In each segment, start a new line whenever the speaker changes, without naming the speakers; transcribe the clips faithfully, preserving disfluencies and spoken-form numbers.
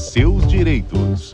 seus direitos.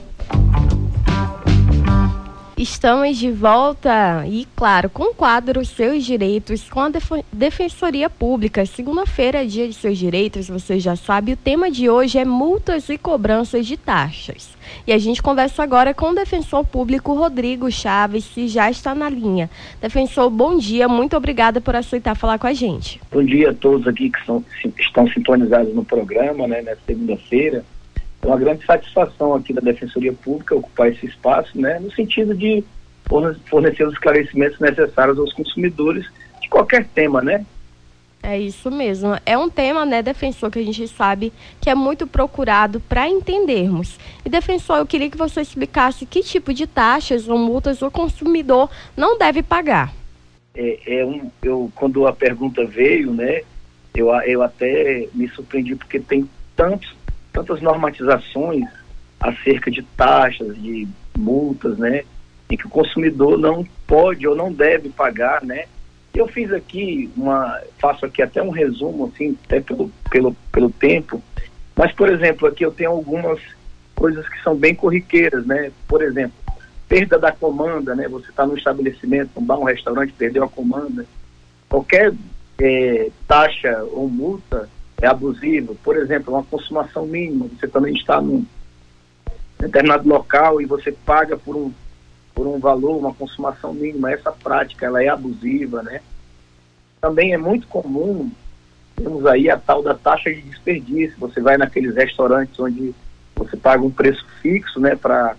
Estamos de volta e, claro, com o quadro Seus Direitos com a Def- Defensoria Pública. Segunda-feira é dia de seus direitos, você já sabe. O tema de hoje é multas e cobranças de taxas. E a gente conversa agora com o defensor público Rodrigo Chaves, que já está na linha. Defensor, bom dia, muito obrigada por aceitar falar com a gente.
Bom dia a todos aqui que são, estão sintonizados no programa, né, nessa segunda-feira. É uma grande satisfação aqui da Defensoria Pública ocupar esse espaço, né, no sentido de fornecer os esclarecimentos necessários aos consumidores de qualquer tema, né?
É isso mesmo. É um tema, né, defensor, que a gente sabe que é muito procurado para entendermos. E, defensor, eu queria que você explicasse que tipo de taxas ou multas o consumidor não deve pagar.
É, é um, eu, quando a pergunta veio, né, eu, eu até me surpreendi porque tem tantos tantas normatizações acerca de taxas, de multas, né, e que o consumidor não pode ou não deve pagar, né. Eu fiz aqui uma, faço aqui até um resumo, assim, até pelo, pelo, pelo tempo, mas, por exemplo, aqui eu tenho algumas coisas que são bem corriqueiras, né, por exemplo, perda da comanda, né, você está no estabelecimento, um bar, um restaurante, perdeu a comanda, qualquer é, taxa ou multa é abusivo. Por exemplo, uma consumação mínima, você também está num determinado local e você paga por um, por um valor, uma consumação mínima, essa prática ela é abusiva, né? Também é muito comum, temos aí a tal da taxa de desperdício, você vai naqueles restaurantes onde você paga um preço fixo, né, para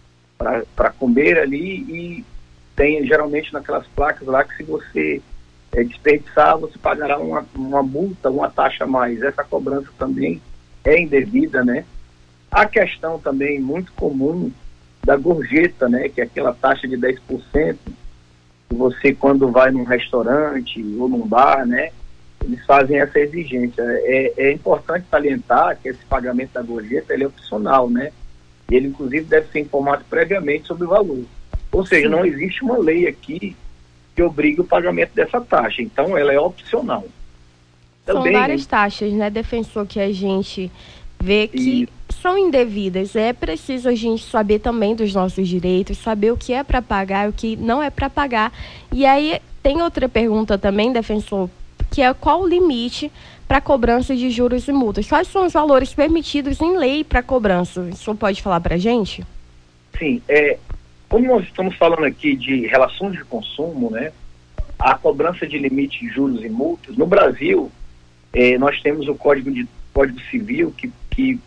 para comer ali e tem geralmente naquelas placas lá que se você É, desperdiçar, você pagará uma, uma multa, uma taxa a mais. Essa cobrança também é indevida, né? A questão também muito comum da gorjeta, né? Que é aquela taxa de dez por cento que você, quando vai num restaurante ou num bar, né? Eles fazem essa exigência. É, é importante salientar que esse pagamento da gorjeta, ele é opcional, né? E ele, inclusive, deve ser informado previamente sobre o valor. Ou seja, Sim. não existe uma lei aqui que obriga o pagamento dessa taxa, então ela é opcional.
Também, são várias taxas, né, defensor, que a gente vê que e... são indevidas. É preciso a gente saber também dos nossos direitos, saber o que é para pagar e o que não é para pagar. E aí tem outra pergunta também, defensor, que é qual o limite para cobrança de juros e multas? Quais são os valores permitidos em lei para cobrança? O senhor pode falar para a gente?
Sim, é... Como nós estamos falando aqui de relações de consumo, né, a cobrança de limite de juros e multas, no Brasil, eh, nós temos o Código, de, Código Civil que, que,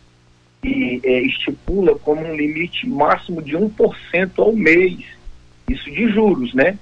que eh, estipula como um limite máximo de um por cento ao mês, isso de juros, né?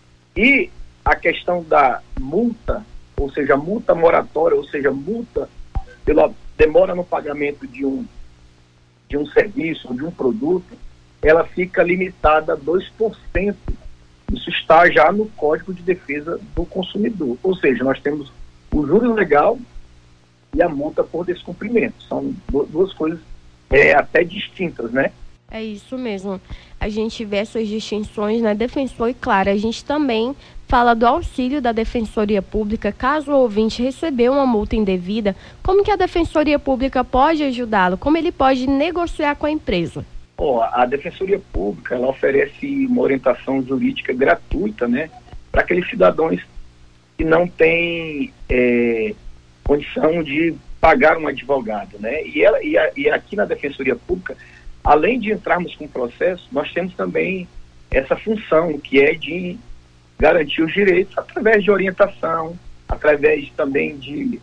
E a questão da multa, ou seja, multa moratória, ou seja, multa pela demora no pagamento de um, de um serviço ou de um produto, ela fica limitada a dois por cento. Isso está já no Código de Defesa do Consumidor. Ou seja, nós temos o juro legal e a multa por descumprimento. São duas coisas é, até distintas, né?
É isso mesmo. A gente vê essas distinções, né, defensor? E claro, a gente também fala do auxílio da Defensoria Pública. Caso o ouvinte recebeu uma multa indevida, como que a Defensoria Pública pode ajudá-lo? Como ele pode negociar com a empresa?
Oh, a Defensoria Pública, ela oferece uma orientação jurídica gratuita, né, para aqueles cidadãos que não têm é, condição de pagar um advogado, né, e, ela, e, a, e aqui na Defensoria Pública, além de entrarmos com o processo, nós temos também essa função, que é de garantir os direitos através de orientação, através também de,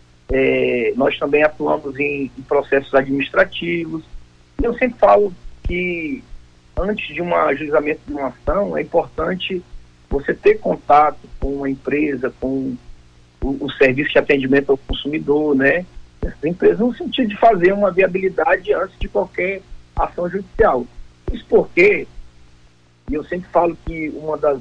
é, nós também atuamos em, em processos administrativos. Eu sempre falo que antes de um ajuizamento de uma ação, é importante você ter contato com uma empresa, com o, o serviço de atendimento ao consumidor, né? Essa empresa no sentido de fazer uma viabilidade antes de qualquer ação judicial. Isso porque, e eu sempre falo que uma das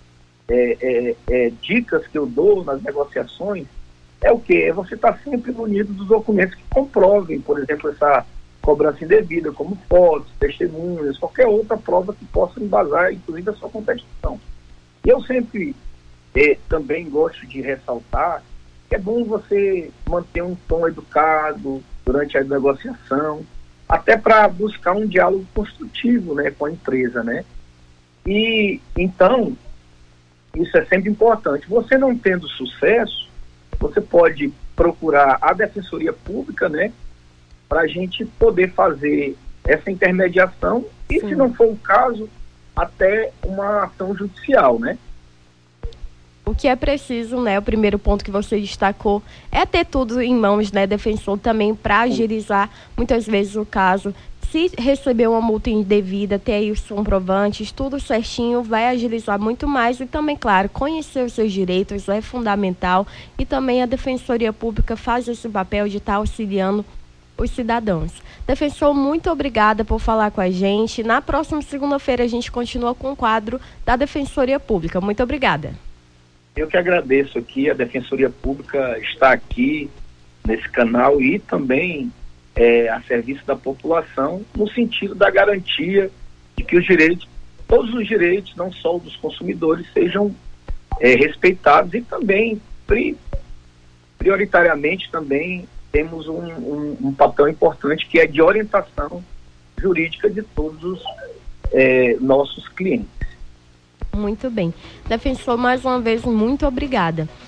é, é, é, dicas que eu dou nas negociações é o quê? É você estar sempre munido dos documentos que comprovem, por exemplo, essa cobrança indevida, como fotos, testemunhas, qualquer outra prova que possa embasar, inclusive, a sua contestação. E eu sempre eh, também gosto de ressaltar que que é bom você manter um tom educado durante a negociação, até para buscar um diálogo construtivo, né, com a empresa, né? E, então, isso é sempre importante. Você não tendo sucesso, você pode procurar a Defensoria Pública, né, para a gente poder fazer essa intermediação e, Sim. se não for o caso, até uma ação judicial, né?
O que é preciso, né, o primeiro ponto que você destacou, é ter tudo em mãos, né, defensor, também para agilizar muitas vezes o caso. Se receber uma multa indevida, ter aí os comprovantes, tudo certinho, vai agilizar muito mais. E também, claro, conhecer os seus direitos é fundamental. E também a Defensoria Pública faz esse papel de estar auxiliando os cidadãos. Defensor, muito obrigada por falar com a gente. Na próxima segunda-feira a gente continua com o quadro da Defensoria Pública. Muito obrigada.
Eu que agradeço aqui, a Defensoria Pública está aqui nesse canal e também é, a serviço da população, no sentido da garantia de que os direitos, todos os direitos, não só os dos consumidores, sejam é, respeitados e também, pri, prioritariamente também, temos um, um, um papel importante que é de orientação jurídica de todos os é, nossos clientes.
Muito bem. Defensor, mais uma vez, muito obrigada.